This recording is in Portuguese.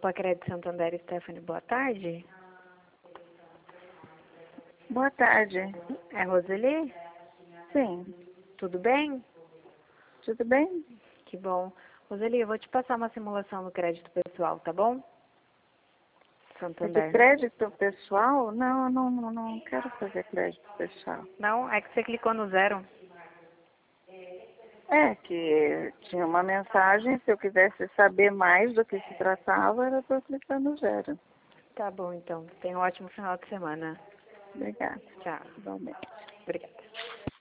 Copa Crédito Santander, Stephanie, boa tarde. Boa tarde. É Roseli? Sim. Tudo bem? Tudo bem? Que bom. Roseli, eu vou te passar uma simulação no crédito pessoal, tá bom? É de Santander. crédito pessoal? Não quero fazer crédito pessoal. Não? É que você clicou no 0. É que tinha uma mensagem, se eu quisesse saber mais do que se tratava, era para eu clicar no 0. Tá bom, então. Tenha um ótimo final de semana. Obrigada. Tchau. Igualmente. Obrigada.